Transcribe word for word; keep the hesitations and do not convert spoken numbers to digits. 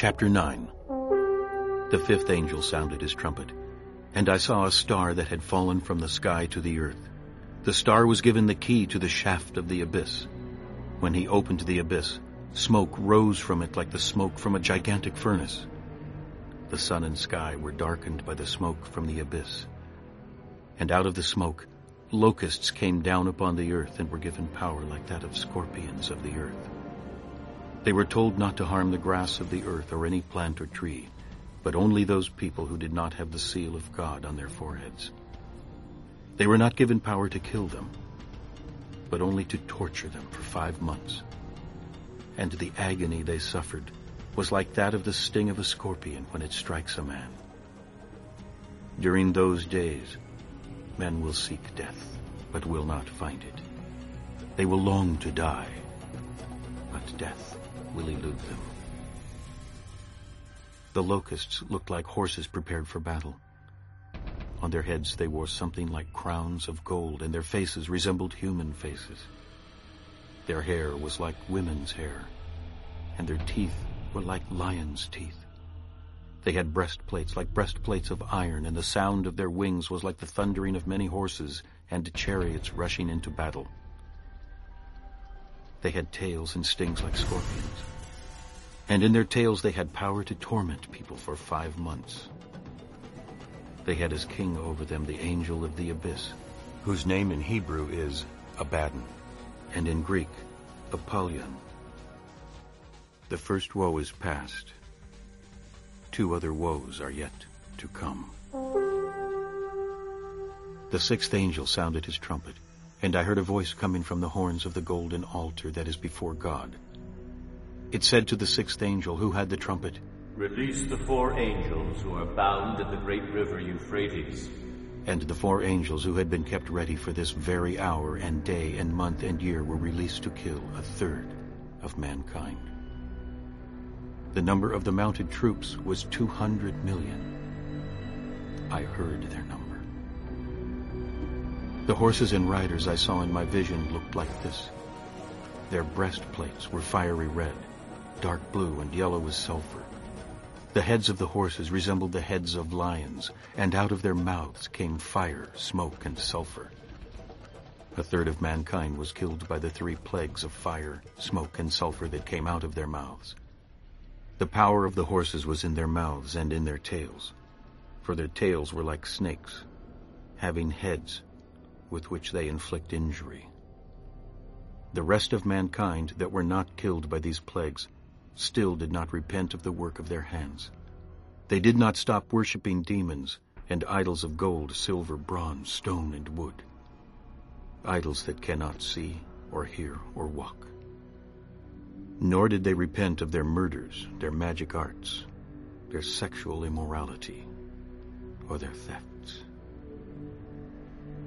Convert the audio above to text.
Chapter nine. The fifth angel sounded his trumpet, and I saw a star that had fallen from the sky to the earth. The star was given the key to the shaft of the abyss. When he opened the abyss, smoke rose from it like the smoke from a gigantic furnace. The sun and sky were darkened by the smoke from the abyss. And out of the smoke, locusts came down upon the earth and were given power like that of scorpions of the earth. They were told not to harm the grass of the earth or any plant or tree, but only those people who did not have the seal of God on their foreheads. They were not given power to kill them, but only to torture them for five months. And the agony they suffered was like that of the sting of a scorpion when it strikes a man. During those days, men will seek death, but will not find it. They will long to die, but death will elude them. The locusts looked like horses prepared for battle. On their heads they wore something like crowns of gold, and their faces resembled human faces. Their hair was like women's hair, and their teeth were like lions' teeth. They had breastplates like breastplates of iron, and the sound of their wings was like the thundering of many horses and chariots rushing into battle. They had tails and stings like scorpions, and in their tails they had power to torment people for five months. They had as king over them the angel of the abyss, whose name in Hebrew is Abaddon, and in Greek, Apollyon. The first woe is past. Two other woes are yet to come. The sixth angel sounded his trumpet, and I heard a voice coming from the horns of the golden altar that is before God. It said to the sixth angel who had the trumpet, "Release the four angels who are bound in the great river Euphrates." And the four angels who had been kept ready for this very hour and day and month and year were released to kill a third of mankind. The number of the mounted troops was two hundred million. I heard their number. The horses and riders I saw in my vision looked like this. Their breastplates were fiery red, dark blue and yellow as sulfur. The heads of the horses resembled the heads of lions, and out of their mouths came fire, smoke, and sulfur. A third of mankind was killed by the three plagues of fire, smoke, and sulfur that came out of their mouths. The power of the horses was in their mouths and in their tails, for their tails were like snakes, having heads with which they inflict injury. The rest of mankind that were not killed by these plagues still did not repent of the work of their hands. They did not stop worshipping demons and idols of gold, silver, bronze, stone, and wood, idols that cannot see or hear or walk. Nor did they repent of their murders, their magic arts, their sexual immorality, or their theft.